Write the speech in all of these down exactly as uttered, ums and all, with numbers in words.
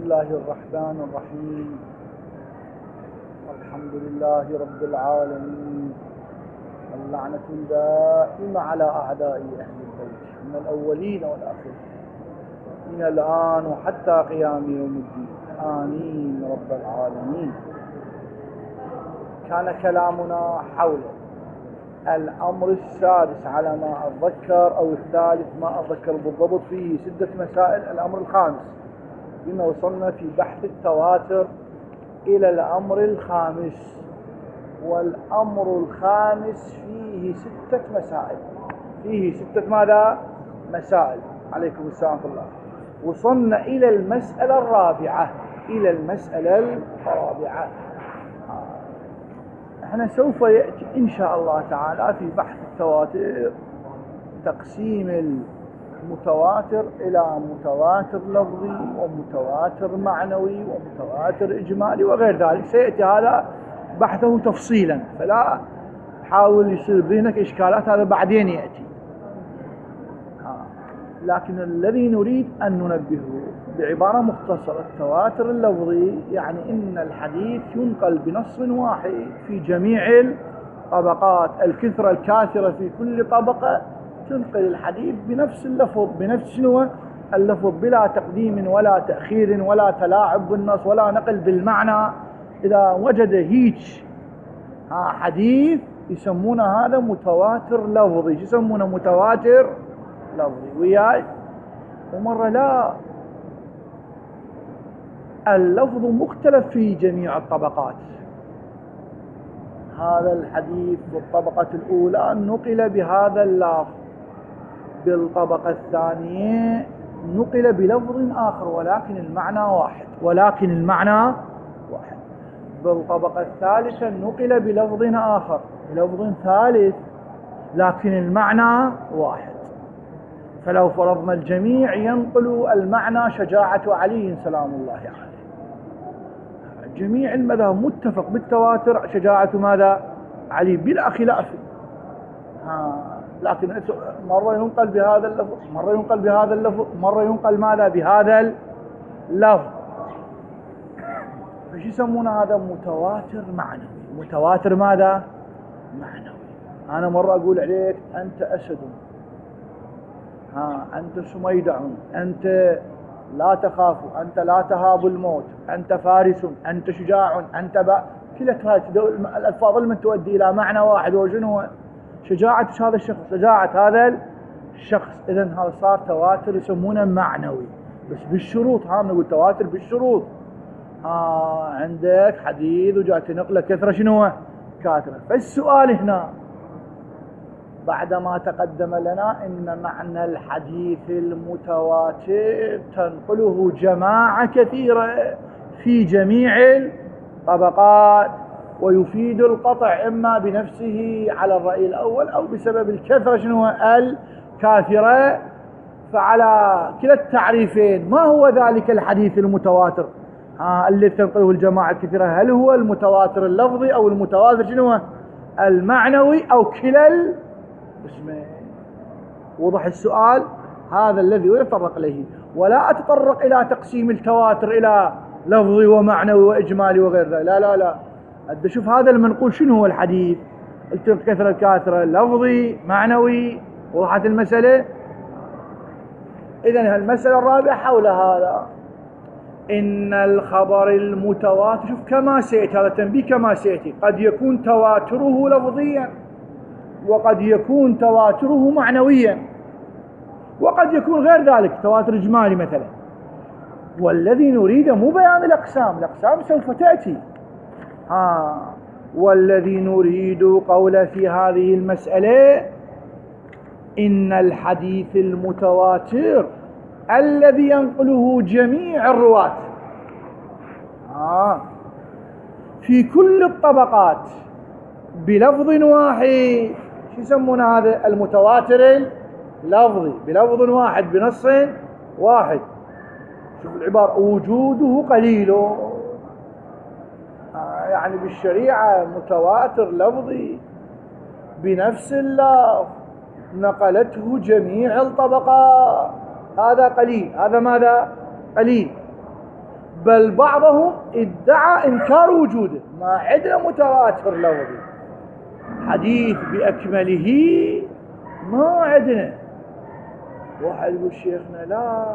الله الرحمن الرحيم. الحمد لله رب العالمين، اللعنة الدائمة على أعداء أهل البيت من الأولين والآخرين من الآن وحتى قيام يوم الدين، آمين رب العالمين. كان كلامنا حول الأمر السادس على ما أتذكر أو الثالث ما أتذكر بالضبط، فيه ستة مسائل. الأمر الخامس بما وصلنا في بحث التواتر إلى الأمر الخامس، والأمر الخامس فيه ستة مسائل. فيه ستة ماذا؟ مسائل. عليكم السلام ورحمة الله. وصلنا إلى المسألة الرابعة. إلى المسألة الرابعة احنا سوف يأتي إن شاء الله تعالى في بحث التواتر تقسيم المتواتر إلى متواتر لفظي ومتواتر معنوي ومتواتر إجمالي وغير ذلك. سيأتي هذا بحثه تفصيلا، فلا حاول يصير بينك إشكالات، هذا بعدين يأتي. لكن الذي نريد أن ننبهه بعبارة مختصرة، التواتر اللفظي يعني إن الحديث ينقل بنص واحد في جميع الطبقات، الكثرة الكاثرة في كل طبقة تنقل الحديث بنفس اللفظ، بنفس شنو اللفظ، بلا تقديم ولا تأخير ولا تلاعب بالنص ولا نقل بالمعنى. إذا وجد هيك حديث يسمونه هذا متواتر لفظي. يسمونه متواتر لفظي وياي. ومرة لا، اللفظ مختلف في جميع الطبقات. هذا الحديث في الطبقة الأولى نقل بهذا اللفظ، بالطبقة الثانية نقل بلفظ آخر ولكن المعنى واحد، ولكن المعنى واحد. بالطبقة الثالثة نقل بلفظ آخر، بلفظ ثالث، لكن المعنى واحد. فلو فرضنا الجميع ينقل المعنى شجاعة علي سلام الله عليه، جميع المذهب متفق بالتواتر شجاعة ماذا؟ علي بلا خلاف. لكن مرة ينقل بهذا اللفظ، مرة ينقل بهذا اللفظ، مرة ينقل ماذا؟ بهذا اللفظ. فش يسمونه هذا؟ متواتر معنوي. متواتر ماذا؟ معنوي. أنا مرة أقول عليك أنت أسد، ها أنت سميدع، أنت لا تخاف، أنت لا تهاب الموت، أنت فارس، أنت شجاع، أنت با كلك هاي الألفاظ من تؤدي إلى معنى واحد، وشنو شجاعة هذا الشخص، شجاعة هذا الشخص. إذن هذا صار تواتر يسمونه معنوي، بس بالشروط. ها نقول تواتر بالشروط. ها عندك حديث وجاءت نقله كثرة شنو كاثرة. فالسؤال هنا بعدما تقدم لنا إن معنى الحديث المتواتر تنقله جماعة كثيرة في جميع الطبقات، ويفيد القطع إما بنفسه على الرأي الأول أو بسبب الكثرة شنو الكاثرة. فعلى كلا التعريفين ما هو ذلك الحديث المتواتر آه الذي تنقله الجماعة الكثيرة؟ هل هو المتواتر اللفظي أو المتواتر شنو المعنوي أو كلا اسمه؟ وضح السؤال. هذا الذي يتطرق إليه، ولا أتطرق إلى تقسيم التواتر إلى لفظي ومعنوي وإجمالي وغير ذلك. لا لا لا، أدى شوف هذا المنقول شنو هو الحديث. الكثرة الكاثرة لفظي معنوي. وضحت المسألة. إذن المسألة الرابعة حول هذا، إن الخبر المتواتر، شوف كما سيأتي هذا تنبيه كما سيأتي، قد يكون تواتره لفظيا وقد يكون تواتره معنويا وقد يكون غير ذلك تواتر إجمالي مثلا. والذي نريده مو بيان الأقسام، الأقسام سوف تأتي. ها والذي نريد قوله في هذه المسألة إن الحديث المتواتر الذي ينقله جميع الرواة آه في كل الطبقات بلفظ واحد. شو يسمون هذا؟ المتواتر اللفظي، بلفظ واحد بنص واحد. شوف العبارة، وجوده قليل. آه يعني بالشريعة متواتر لفظي بنفس اللفظ نقلته جميع الطبقات، هذا قليل. هذا ماذا؟ قليل. بل بعضهم ادعى إنكار وجوده. ما عندنا متواتر لفظي حديث بأكمله، ما عندنا. واحد يقول شيخنا لا،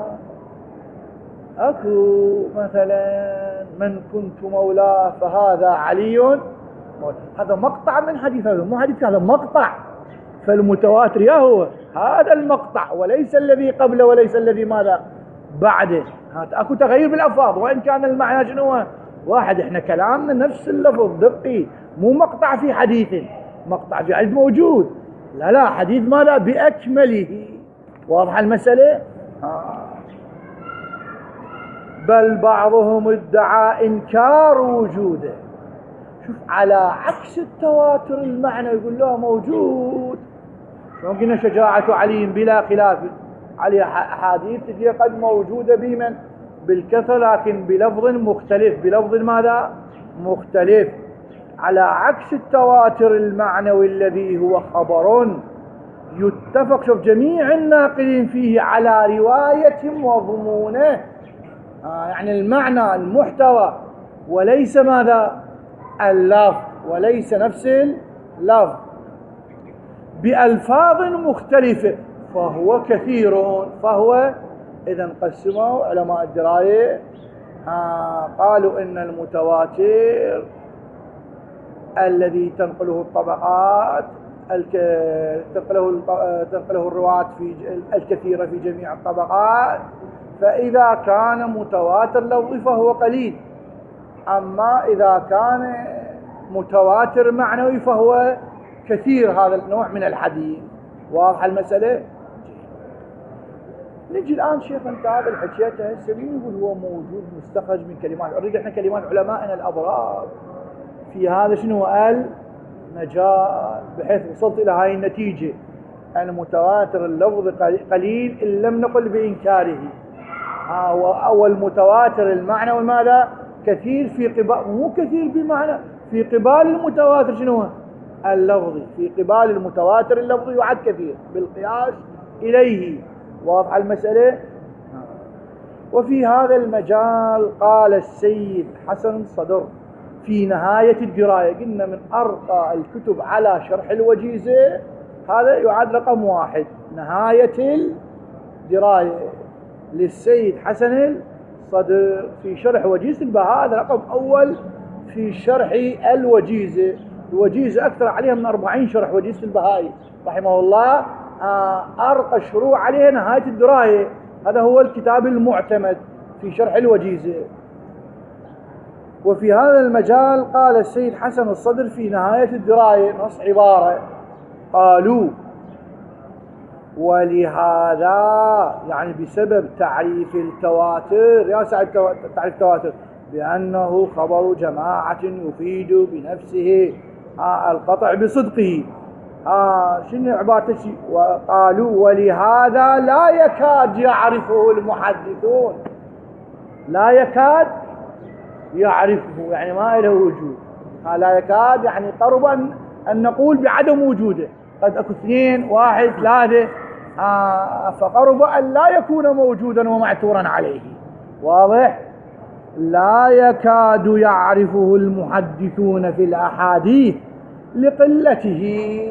أكو مثلا من كنت مولاه فهذا علي، هذا مقطع من حديث، هذا مو حديث، هذا مقطع. فالمتواتر يا هو هذا المقطع وليس الذي قبله وليس الذي ماذا بعده. اكو تغير بالألفاظ وإن كان المعنى شنو واحد. احنا كلامنا نفس اللفظ دقي، مو مقطع في حديث، مقطع في حديث موجود. لا لا، حديث ماذا بأكمله. واضحة المسألة؟ آه. بل بعضهم ادعى إنكار وجوده. شوف، على عكس التواتر المعنى يقول له موجود. شلون قلنا شجاعة علي بلا خلاف، علي أحاديث تجي قد موجودة بمن بالكثرة لكن بلفظ مختلف، بلفظ ماذا مختلف. على عكس التواتر المعنوي الذي هو خبر يتفق، شوف، جميع الناقلين فيه على رواية مضمونه، آه يعني المعنى المحتوى وليس ماذا اللفظ، وليس نفس اللفظ، بألفاظ مختلفة، فهو كثير. فهو إذا قسموا علماء الدراية، آه قالوا إن المتواتر الذي تنقله الطبقات تنقله تنقله الرواة في الكثيرة في جميع الطبقات، فإذا كان متواتر لفظي فهو قليل، أما إذا كان متواتر معنوي فهو كثير هذا النوع من الحديث. واضحة المسألة؟ نجي الآن شيخ أنت هذا الحكيته هسه مين يقول هو موجود مستخرج من كلمات؟ أريد إحنا كلمات علمائنا الأبرار في هذا شنو المجال، بحيث وصلت إلى هاي النتيجة. المتواتر اللفظ قليل إن لم نقل بإنكاره، أو المتواتر المعنى ماذا كثير في قبال، مو كثير بمعنى في قبال المتواتر شنو اللفظي، في قبال المتواتر اللفظي يعد كثير بالقياس إليه. واضح المسألة؟ وفي هذا المجال قال السيد حسن الصدر في نهاية الدراية، قلنا من أرقى الكتب على شرح الوجيزة، هذا يعد رقم واحد، نهاية الدراية للسيد حسن الصدر في شرح وجيزة البهاء، هذا رقم أول في شرح الوجيزة. الوجيزة أكثر عليها من أربعين شرح، وجيزة البهائي رحمه الله أرقى شروع عليه نهاية الدراية، هذا هو الكتاب المعتمد في شرح الوجيزة. وفي هذا المجال قال السيد حسن الصدر في نهاية الدراية نص عبارة، قالوا ولهذا يعني بسبب تعريف التواتر، يا سعد تعريف التواتر بأنه خبر جماعة يفيد بنفسه آه القطع بصدقه. آه شنو عبارة شيء؟ وقالوا ولهذا لا يكاد يعرفه المحدثون، لا يكاد يعرفه يعني ما له وجود. آه لا يكاد يعني قربا أن نقول بعدم وجوده، قد أكو اثنين واحد ثلاثة، آه فقرب أن لا يكون موجودا ومعتورا عليه. واضح؟ لا يكاد يعرفه المحدثون في الأحاديث لقلته.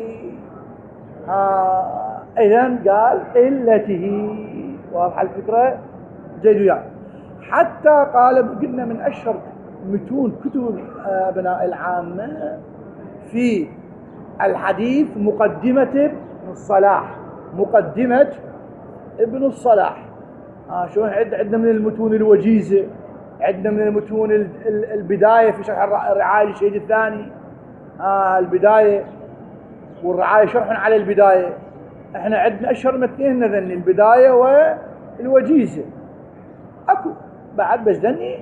آه إذن قال قلته. واضح الفكرة؟ جيد يعني. حتى قال قلنا من أشهر متون كتب أبناء العامة في الحديث مقدمة ابن الصلاح، مقدمة ابن الصلاح. آه شو عندنا من المتون الوجيزة، عندنا من المتون البداية في شرح الرعاية للشهيد الثاني، آه البداية والرعاية شرح على البداية. احنا عندنا اشهر متنين ذني البداية والوجيزة، اكو بعد بس ذني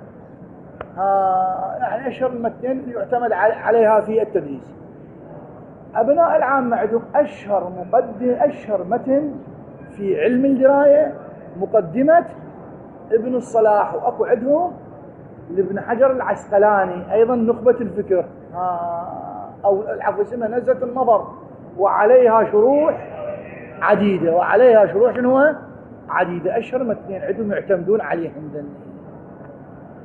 آه يعني اشهر المتنين يعتمد عليها في التدريس. ابناء العامة عندهم اشهر مقدم اشهر متن في علم الدراية مقدمة ابن الصلاح، واكو عندهم لابن حجر العسقلاني ايضا نخبة الفكر، آه او العفو اسمها نزهة النظر، وعليها شروح عديدة، وعليها شروح شنو عديدة. اشهر متنين عندهم يعتمدون عليهم ذني.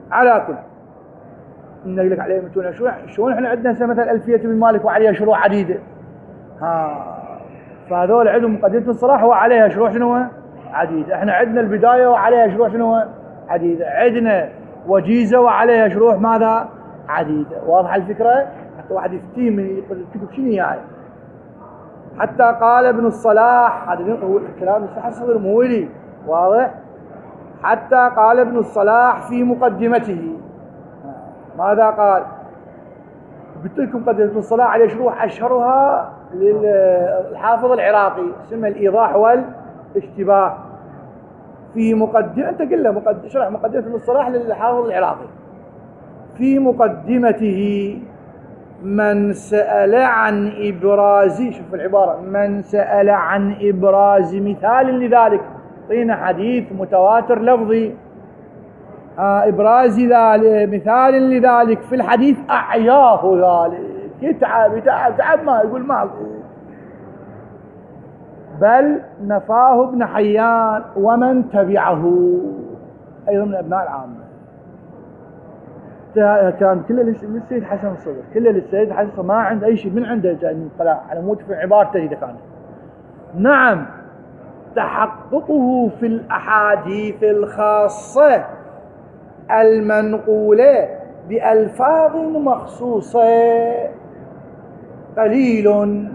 على كل نقول لك عليه متون شو شلون احنا عندنا مثلا ألفية ابن مالك وعليها شروح عديدة، ها فهذول عندهم مقدمة الصلاح وعليها شروح شنو عديدة. احنا عندنا البداية وعليها شروح شنو عديدة، عندنا وجيزة وعليها شروح ماذا عديدة. واضحة الفكرة؟ حتى واحد يفتي من الكتب شنو يعني. حتى قال ابن الصلاح، هذا هو الكلام الصحيح الصدر مو لي، واضح؟ حتى قال ابن الصلاح في مقدمته ماذا قال؟ قلت لكم قد ابن الصلاح عليه شروح اشهرها للحافظ العراقي اسمها الايضاح والاشتباه. في مقدمه انت قل له مقدم شرح مقدمه ابن الصلاح للحافظ العراقي. في مقدمته من سأل عن ابراز، شوف العباره، من سأل عن ابراز مثال لذلك، طينا حديث متواتر لفظي آه إبراز ذلك مثال لذلك في الحديث أعياه ذلك، يتعب يتعب تعب ما يقول ما أقول. بل نفاه ابن حيان ومن تبعه أيضا من أبناء العامة. كان كله للسيد حسن الصدر، كله للسيد حسن الصدر، ما عند أي شيء من عنده جاي من قلاع على مود في عبارته إذا كانت. نعم تحققه في الأحاديث الخاصة المنقولة بألفاظ مخصوصة قليل.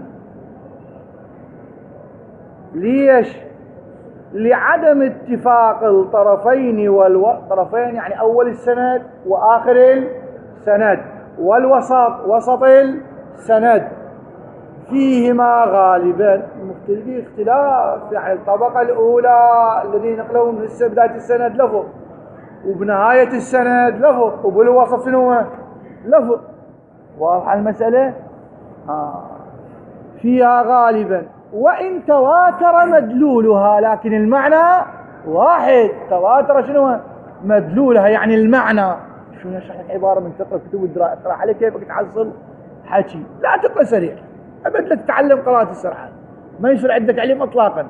ليش؟ لعدم اتفاق الطرفين والطرفين، يعني أول السند وآخر السند والوسط وسط السند فيهما غالبا مختلفين اختلاف، يعني الطبقة الأولى الذين نقلوا من بداية السند لفظ، وبنهاية السند لفظ، وبالوسط شنو لفظ. واضحة المسألة؟ آه. فيها غالبا وإن تواتر مدلولها، لكن المعنى واحد. تواتر شنو مدلولها، يعني المعنى. شو نشرح لك عبارة من تقرأ كتب الدراء اقرأ عليك كيفك تحصل حكي، لا تقرأ سريع أبد لا تتعلم قراءة السرعة، ما يصير عندك علم إطلاقا.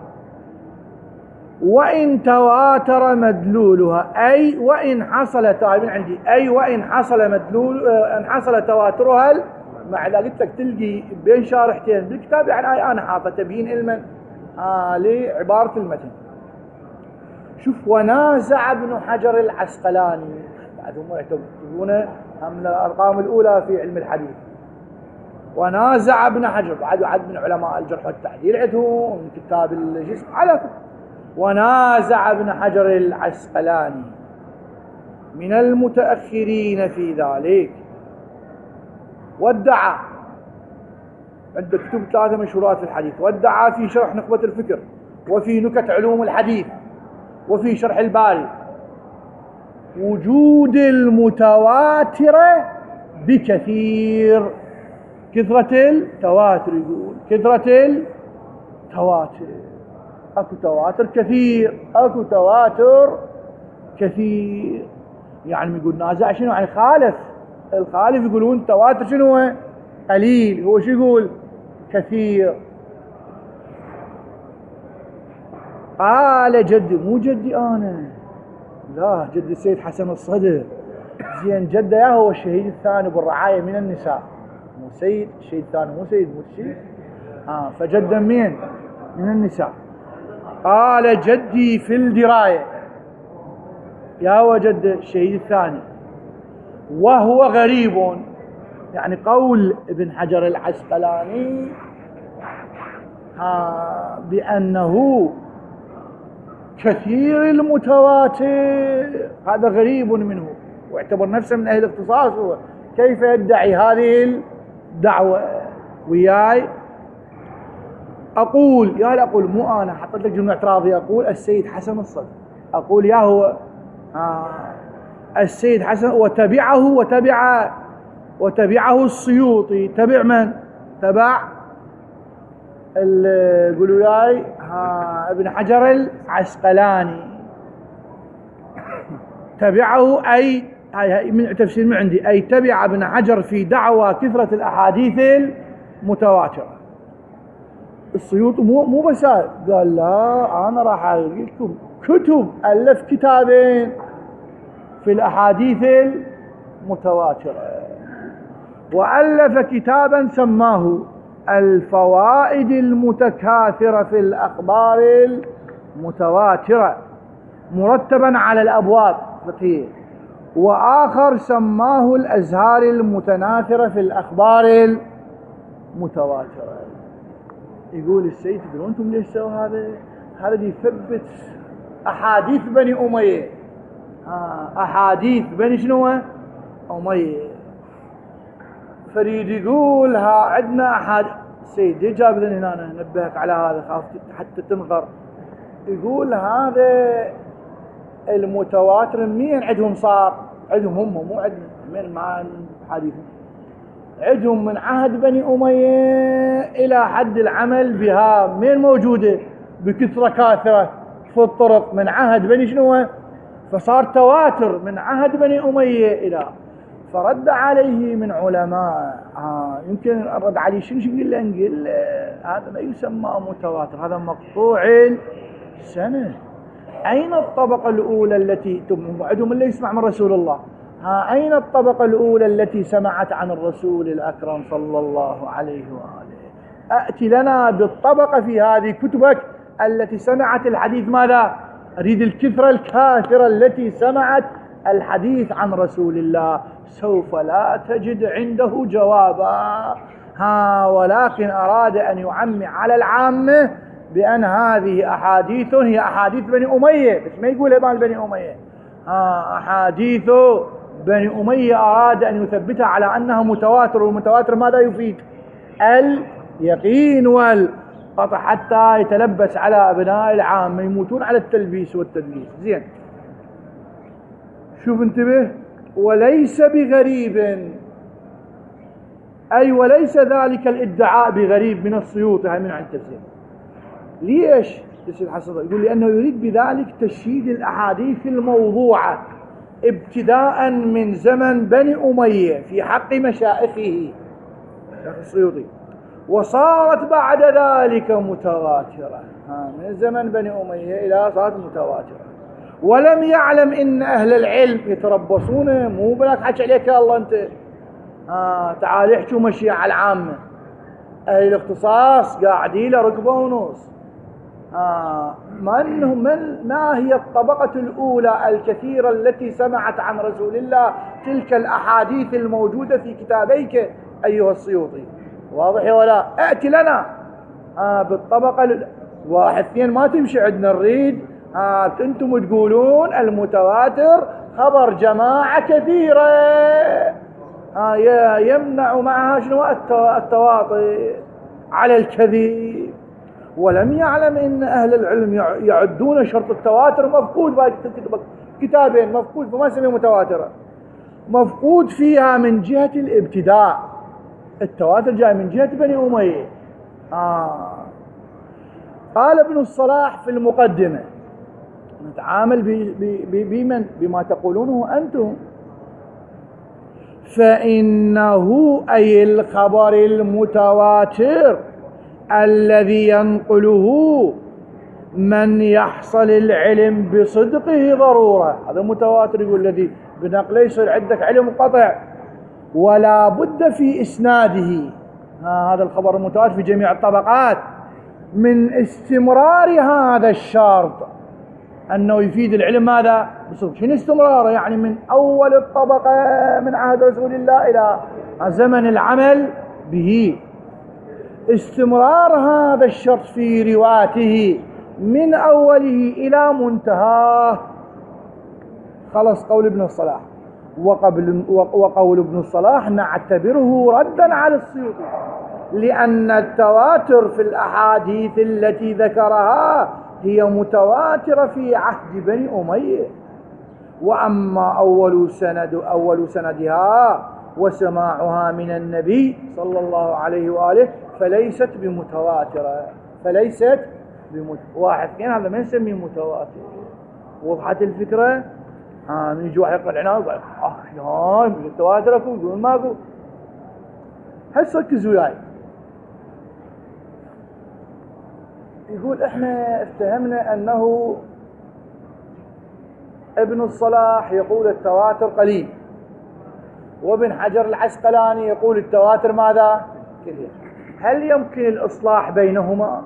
وإن تواتر مدلولها، أي وإن حصل تعبين عندي أي وإن حصل مدلول إن حصل تواترها. مع ذلك قلت لك تلقي بين شارحتين بالكتاب، يعني أنا حاطة تبيين علما آه لعبارة المتن. شوف ونازع ابن حجر العسقلاني، بعدهم يعتبرونه من الأرقام الأولى في علم الحديث. ونازع ابن حجر بعد عد من علماء الجرح والتعديل عندهم من كتاب الجسم على كتب. ونازع ابن حجر العسقلاني من المتأخرين في ذلك، وادعى عند كتب ثلاثة مشهورات في الحديث، وادعى في شرح نخبة الفكر وفي نكت علوم الحديث وفي شرح الباري وجود المتواتر بكثير. كثرة التواتر، يقول كثرة التواتر، اكو تواتر كثير، اكو تواتر كثير. يعني يقول نازع شنو يعني خالف، الخالف يقولون تواتر شنو قليل، هو شو يقول كثير. قال جدي، مو جدي انا، لا جدي السيد حسن الصدر. زين جده يا هو الشهيد الثاني بالرعاية من النساء، مو سيد، الشهيد الثاني مو سيد مو شيء اه فجده مين من النساء. قال جدي في الدراية يا هو جد الشهيد الثاني، وهو غريب. يعني قول ابن حجر العسقلاني ها بأنه كثير المتواتر هذا غريب منه، واعتبر نفسه من أهل الاختصاص. كيف يدعي هذه الدعوة وياي؟ أقول يا لا أقول مو أنا، حطيت لك جملة اعتراضية، أقول السيد حسن الصدر، أقول يا هو آه السيد حسن وتبعه وتبع وتبعه السيوطي. تبع من؟ تبع قولوا ياي ها ابن حجر العسقلاني. تبعه أي هاي من تفسير من عندي، أي تبع ابن حجر في دعوى كثرة الأحاديث المتواترة. السيوطي مو مو بس قال، لا أنا راح أقول لكم كتب، ألف كتابين في الأحاديث المتواترة، وألف كتابا سماه الفوائد المتكاثرة في الأخبار المتواترة مرتبا على الأبواب الفقهية، وآخر سماه الأزهار المتناثرة في الأخبار المتواترة. يقول السيد تدرون أنتم ليش سووا هذا؟ هذا يثبت أحاديث بني أمية، أحاديث بني شنو؟ أمية. فريد يقول ها عندنا أحاديث، السيد جاب ذن هنا نبهك على هذا خاف حتى تنغر. يقول هذا المتواتر مين عندهم صار؟ عندهم هم مو عندنا، من مع حديثهم عندهم من عهد بني أمية إلى حد العمل بها. مين موجودة بكثرة كاثرة في الطرق من عهد بني شنو؟ فصار تواتر من عهد بني أمية إلى. فرد عليه من علماء آه يمكن الرد عليه شنو يقول له؟ نقول هذا ما يسمى متواتر، هذا مقطوع السنة. أين الطبقة الأولى التي عندهم اللي يسمع من رسول الله؟ ها أين الطبقة الأولى التي سمعت عن الرسول الأكرم صلى الله عليه وآله؟ أأتي لنا بالطبقة في هذه كتبك التي سمعت الحديث. ماذا؟ أريد الكثرة الكاثرة التي سمعت الحديث عن رسول الله. سوف لا تجد عنده جوابا، ها ولكن أراد أن يعمي على العامة بأن هذه أحاديث هي أحاديث بني أمية، بس ما يقول مال بني أمية، ها أحاديث بني أمية أراد أن يثبتها على أنها متواتر. والمتواتر ماذا يفيد؟ اليقين والقطع، حتى يتلبس على أبناء العامة يموتون على التلبيس والتدليس. زين، شوف انتبه. وليس بغريب، أي وليس ذلك الادعاء بغريب من السيوطي، هاي من عند التفسير. ليش؟ يقول لأنه يريد بذلك تشييد الأحاديث الموضوعة ابتداء من زمن بني أمية في حق مشائخه السيوطي، وصارت بعد ذلك متواترة من زمن بني أمية إلى صارت متواترة. ولم يعلم إن أهل العلم يتربصون، مو بلاك حكي عليك الله أنت آه تعال احكوا مشي على العامة. أهل الاختصاص قاعدين له ركبة ونص. آه من, من ما هي الطبقة الأولى الكثيرة التي سمعت عن رسول الله تلك الأحاديث الموجودة في كتابيك أيها السيوطي؟ واضح ولا؟ ائتي لنا آه بالطبقة واحد اثنين ما تمشي عندنا. نريد آه أنتم تقولون المتواتر خبر جماعة كثيرة آه يمنع معها شنو؟ التواطي على الكذب. ولم يعلم إن أهل العلم يعدون شرط التواتر مفقود. كتابين مفقود فما سمي متواترة، مفقود فيها من جهة الابتداء. التواتر جاي من جهة بني أمية. آه. قال ابن الصلاح في المقدمة: نتعامل بمن؟ بما تقولونه أنتم. فإنه أي الخبر المتواتر الذي ينقله من يحصل العلم بصدقه ضرورة، هذا متواتر. يقول الذي بنقله يصير عندك علم قطع ولا بد في إسناده، هذا الخبر المتواتر في جميع الطبقات، من استمرار هذا الشرط أنه يفيد العلم ماذا؟ بصدق. شنو استمراره؟ يعني من أول الطبقة من عهد رسول الله إلى زمن العمل به. استمرار هذا الشرط في رواته من أوله إلى منتهاه. خلص قول ابن الصلاح. وقبل وقول ابن الصلاح نعتبره ردا على السيوطي، لأن التواتر في الأحاديث التي ذكرها هي متواترة في عهد بني أمية. وأما أول سند أول سندها وسماعها من النبي صلى الله عليه وآله فليست بمتواترة، فليست بمت... واحد اثنين هذا ما نسميه متواتر. وضحت الفكرة؟ ها من يجي واحد يقرأ العناوي ويقول اه شلون متواتر اكو يقول ماكو. هسه ركزوا وياي. يقول احنا افتهمنا انه ابن الصلاح يقول التواتر قليل، وابن حجر العسقلاني يقول التواتر ماذا؟ كثير. هل يمكن الإصلاح بينهما؟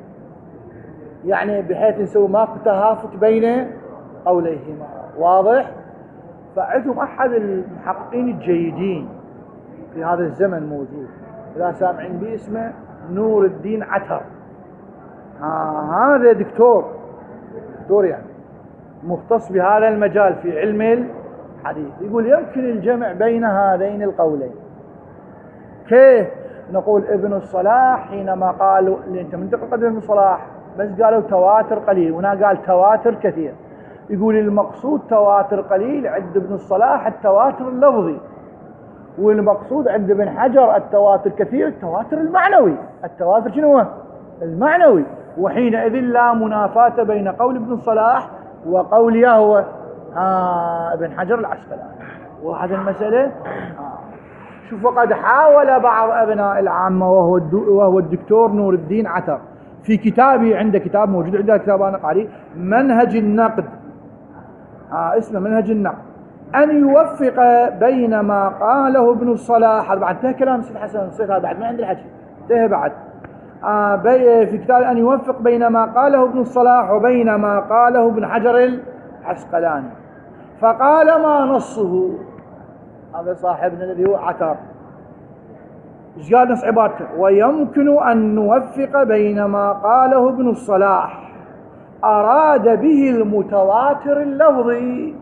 يعني بحيث نسوي ماكو تهافت بين قوليهما، واضح؟ فعندهم أحد المحققين الجيدين في هذا الزمن موجود، إذا سامعين به اسمه نور الدين عتر. آه هذا دكتور دكتور يعني مختص بهذا المجال في علم الحديث، يقول يمكن الجمع بين هذين القولين. كيف؟ نقول ابن الصلاح حينما قالوا اللي انت منتقل قدر ابن الصلاح بس قالوا تواتر قليل، هنا قال تواتر كثير. يقول المقصود تواتر قليل عند ابن الصلاح التواتر اللفظي، والمقصود عند ابن حجر التواتر كثير التواتر المعنوي. التواتر شنو هو؟ المعنوي. وحينئذ لا منافاة بين قول ابن الصلاح وقول يهوى آه ابن حجر العسقلاني. وهذه المسألة آه. شوف، وقد حاول بعض أبناء العامة وهو وهو الدكتور نور الدين عتر في كتابه، عنده كتاب موجود عندنا كتاب أنا قاري منهج النقد، آه اسمه منهج النقد، أن يوفق بين ما قاله ابن الصلاح. هذا بعد انتهى كلام سيد حسن الصيغ، هذا بعد ما عند الحكي انتهى بعد آه في كتاب أن يوفق بين ما قاله ابن الصلاح وبين ما قاله ابن حجر العسقلاني، فقال ما نصه. هذا صاحبنا الذي هو عتر ايش قال نص عبارته؟ ويمكن أن نوفق بين ما قاله ابن الصلاح أراد به المتواتر اللفظي،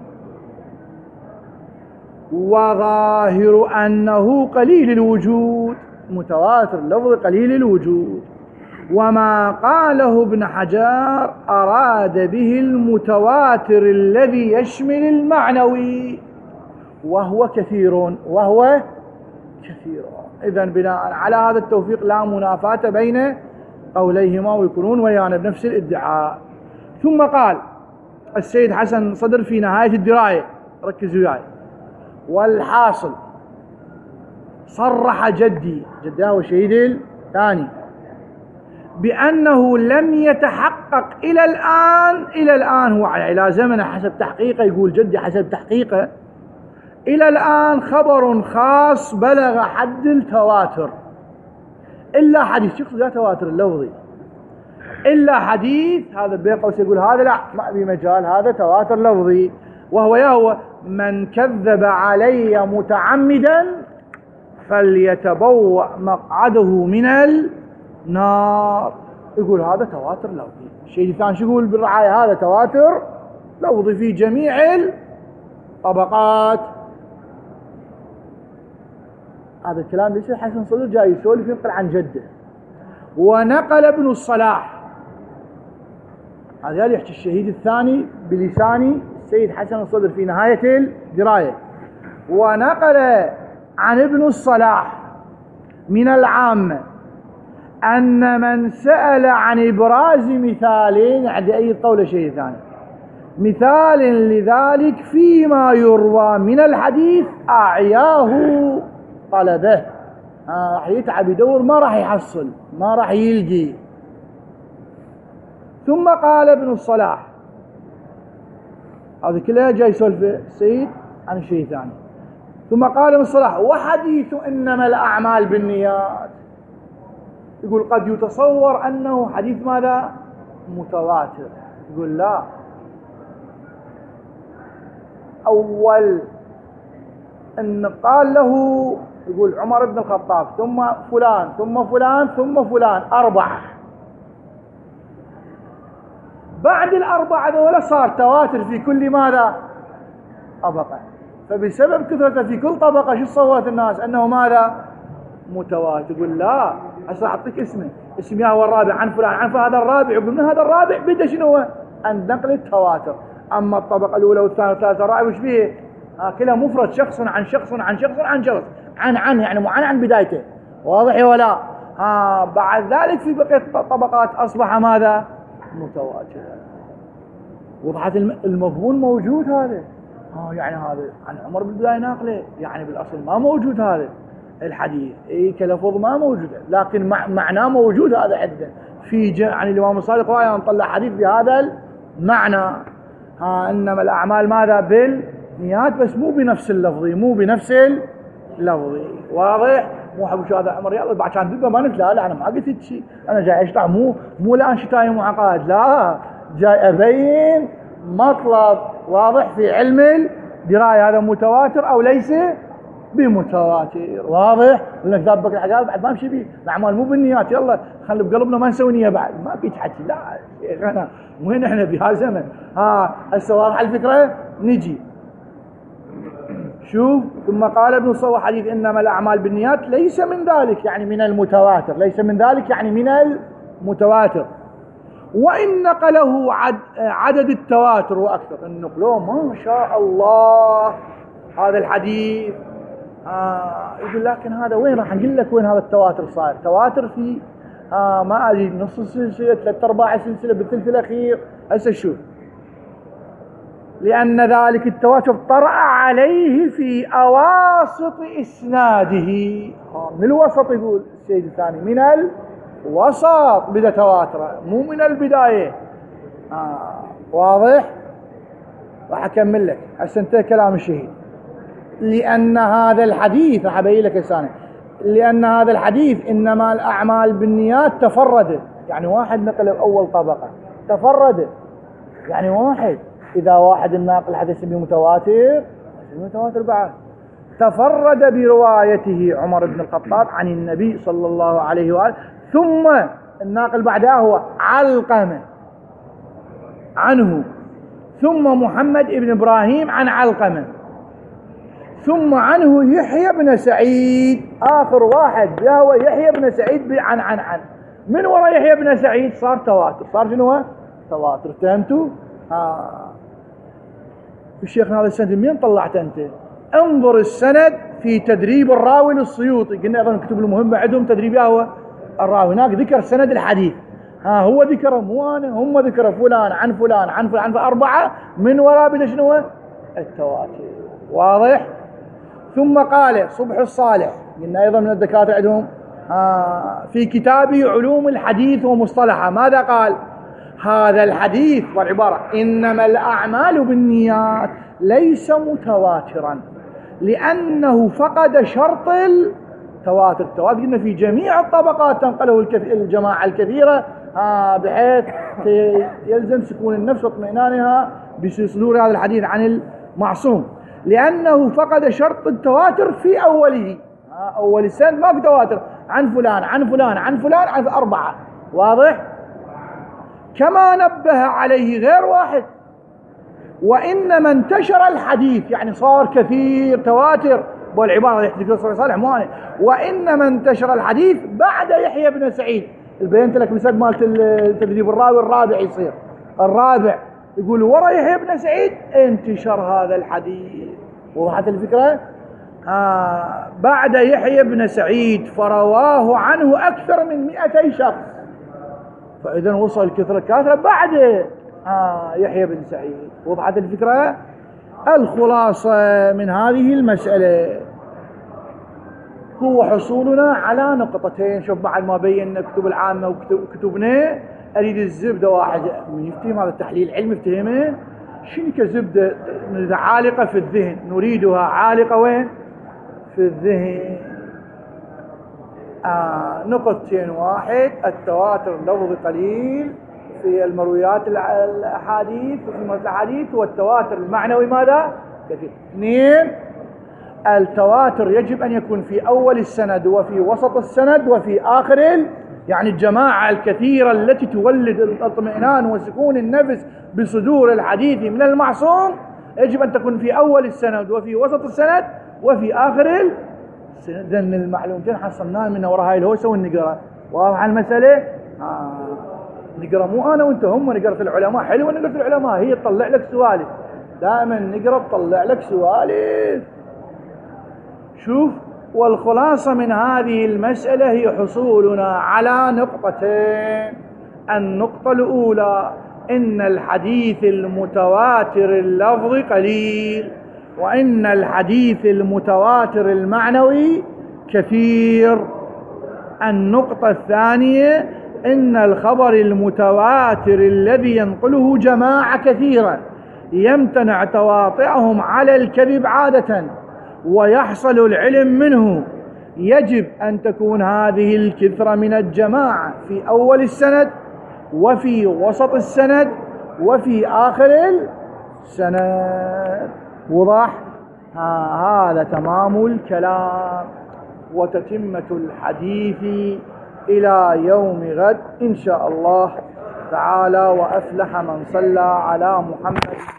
وظاهر أنه قليل الوجود، متواتر اللفظ قليل الوجود، وما قاله ابن حجر أراد به المتواتر الذي يشمل المعنوي وهو كثير وهو كثير. إذن بناء على هذا التوفيق لا منافاة بين قوليهما ويكونون ويانا بنفس الادعاء. ثم قال السيد حسن صدر في نهاية الدراية، ركزوا وياي، والحاصل صرح جدي جدي هو الشهيد الثاني بأنه لم يتحقق إلى الآن إلى الآن هو على زمنه حسب تحقيقه، يقول جدي حسب تحقيقه إلى الآن خبر خاص بلغ حد التواتر إلا حديث، شوف ذا تواتر اللفظي، إلا حديث هذا بين قوسين يقول هذا لا ما في مجال، هذا تواتر لفظي، وهو يهوى من كذب علي متعمدا فليتبوأ مقعده من النار. يقول هذا تواتر لفظي. الشيء الثاني شو يقول بالرعاية؟ هذا تواتر لفظي في جميع الطبقات. هذا الكلام ليس حسن صدر جاي يسولف ينقل عن جده. ونقل ابن الصلاح، هذا يحكي الشهيد الثاني بلسان السيد حسن الصدر في نهاية الدراية، ونقل عن ابن الصلاح من العامة أن من سأل عن إبراز مثالين عند أي قول شيء ثاني مثال لذلك فيما يروى من الحديث أعياه طلبه، راح آه يتعب يدور ما راح يحصل ما راح يلقي. ثم قال ابن الصلاح، هذا كلها جاي يسولف السيد عن شيء ثاني. ثم قال ابن الصلاح وحديث إنما الأعمال بالنيات، يقول قد يتصور أنه حديث ماذا؟ متواتر. يقول لا، أول أن قال له يقول عمر بن الخطاب ثم فلان ثم فلان ثم فلان أربعة، بعد الأربعة ذولا صار تواتر في كل ماذا؟ طبقة. فبسبب كثرته في كل طبقة شو صورت الناس؟ أنه ماذا؟ متواتر. يقول لا، هسه أعطيك اسمه اسم هو الرابع عن فلان عن فلان، هذا الرابع، يقول من هذا الرابع بدأ شنو هو؟ أن نقل التواتر. أما الطبقة الأولى والثانية والثالثة والرابعة وش فيه؟ آه كلها مفرد، شخص عن شخص عن شخص عن شخص عن عن يعني مو عن عن بدايته، واضح ولا؟ آه بعد ذلك في بقية الطبقات أصبح ماذا؟ متواتر. وضحت المفهوم موجود هذا. آه يعني هذا عن عمر بالبداية ناقله، يعني بالأصل ما موجود هذا الحديث، اي كلفظ ما موجود، لكن مع معناه موجود هذا عندنا في عن يعني الإمام الصادق وآية نطلع حديث بهذا المعنى. ها إنما الأعمال ماذا؟ بالنيات، بس مو بنفس اللفظي، مو بنفس اللفظي. واضح؟ مو حبش هذا عمر يلا بعد كان ذبه ما نقول لا لا أنا ما قلت شيء، أنا جاي أشرح مو مو الآن شتايم وعقائد، لا جاي أبين مطلب واضح في علم الدراية، هذا متواتر أو ليس بمتواتر. واضح؟ لأنك ذابك الحقائق بعد ما امشي بيه، الأعمال مو بالنيات، يلا خلي بقلبنا ما نسوي نية بعد، ما في تحكي لا شيخنا وين احنا بهالزمن. ها هسه واضح الفكرة؟ نجي شوف. ثم قال ابن صوى حديث إنما الأعمال بالنيات ليس من ذلك يعني من المتواتر، ليس من ذلك يعني من المتواتر، وإن نقله عد عدد التواتر وأكثر، النقلوه ما شاء الله هذا الحديث. آه يقول لكن هذا وين راح نقول لك وين هذا التواتر صار؟ تواتر في آه ما أدري نص السلسلة ثلاث أرباع السلسلة بالثلث الأخير. هسه شوف، لأن ذلك التواتر طرأ عليه في أواسط إسناده. آه من الوسط يقول السيد الثاني، من الوسط بدأ تواتر مو من البداية. آه واضح؟ راح أكمل لك هسه انتهى كلام الشهيد. لأن هذا الحديث راح أبين لك لسانه، لأن هذا الحديث إنما الأعمال بالنيات تفرد، يعني واحد نقل أول طبقة تفرد، يعني واحد إذا واحد الناقل حديث بمتواتر متواتر بعد تفرد بروايته عمر بن الخطاب عن النبي صلى الله عليه وآله، ثم الناقل بعدها هو علقمة عنه، ثم محمد بن إبراهيم عن علقمة، ثم عنه يحيى بن سعيد، آخر واحد هو يحيى بن سعيد عن عن عن من وراء يحيى بن سعيد صار تواتر، صار شنو؟ تواتر. فهمتوا؟ ها الشيخ هذا السند مين طلعت أنت؟ انظر السند في تدريب الراوي للسيوطي، قلنا أيضا الكتب المهمة عندهم تدريب هو الراوي، هناك ذكر سند الحديث، ها هو ذكره مو أنا، هم ذكره فلان عن فلان عن فلان عن أربعة من وراء بدا شنو؟ التواتر. واضح؟ ثم قال صبح الصالح، قلنا أيضا من الدكاترة عندهم آه في كتابه علوم الحديث ومصطلحه، ماذا قال؟ هذا الحديث والعبارة إنما الأعمال بالنيات ليس متواترا لأنه فقد شرط التواتر. التواتر قلنا في جميع الطبقات تنقله الجماعة الكثيرة آه بحيث يلزم سكون النفس واطمئنانها بصدور هذا الحديث عن المعصوم، لأنه فقد شرط التواتر في أوله. أول السند ما في تواتر عن فلان عن فلان عن فلان عن أربعة. واضح؟ كما نبه عليه غير واحد. وإنما انتشر الحديث يعني صار كثير تواتر، والعبارة يحدث صلى الله عليه وسلم ماني. وإنما انتشر الحديث بعد يحيى بن سعيد، البينت لك بسد مالت التدريب الراوي الرابع يصير الرابع، يقول ورا يحيى بن سعيد انتشر هذا الحديث. وضحت الفكرة؟ آه بعد يحيى بن سعيد فرواه عنه أكثر من مئتي شخص، فإذا وصل كثرة كثرة بعد آه يحيى بن سعيد. وضحت الفكرة؟ الخلاصة من هذه المسألة هو حصولنا على نقطتين. شوف بعد ما بينا كتب العامة وكتبنا، أريد الزبدة واحد من يفتهم هذا التحليل علمي يفتهمه شنو كزبدة عالقة في الذهن، نريدها عالقة وين؟ في الذهن. آه نقطتين، واحد التواتر اللفظي قليل في المرويات الأحاديث وفي مرات الأحاديث، والتواتر المعنوي ماذا؟ كثير. اثنين التواتر يجب أن يكون في أول السند وفي وسط السند وفي آخر ال... يعني الجماعة الكثيرة التي تولد الاطمئنان وسكون النفس بصدور الحديث من المعصوم يجب أن تكون في أول السند وفي وسط السند وفي آخر السند. ذن المعلومتين حصلناها من وراء هاي الهوسة والنقرة. واضح المسألة؟ آه. نقرأ مو أنا وأنت، هم نقرأ العلماء. حلوة نقرأ العلماء، هي تطلع لك سؤالي دائما، نقرأ تطلع لك سؤالي. شوف، والخلاصة من هذه المسألة هي حصولنا على نقطتين. النقطة الأولى إن الحديث المتواتر اللفظي قليل، وإن الحديث المتواتر المعنوي كثير. النقطة الثانية إن الخبر المتواتر الذي ينقله جماعة كثيرة يمتنع تواطئهم على الكذب عادة ويحصل العلم منه، يجب أن تكون هذه الكثرة من الجماعة في أول السند وفي وسط السند وفي آخر السند. وضح؟ هذا تمام الكلام وتتمة الحديث إلى يوم غد إن شاء الله تعالى. وأفلح من صلى على محمد.